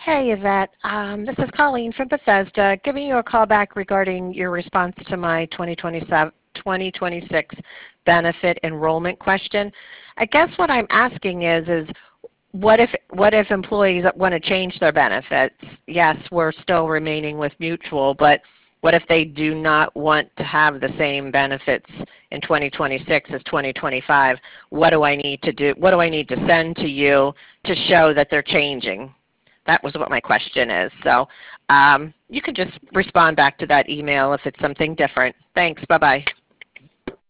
Hey Yvette, this is Colleen from Bethesda giving you a call back regarding your response to my 2026 benefit enrollment question. I guess what I'm asking is what if employees want to change their benefits? Yes, we're still remaining with Mutual, but what if they do not want to have the same benefits in 2026 as 2025? What do I need to do? What do I need to send to you to show that they're changing? That was what my question is. So you can just respond back to that email if it's something different. Thanks. Bye-bye.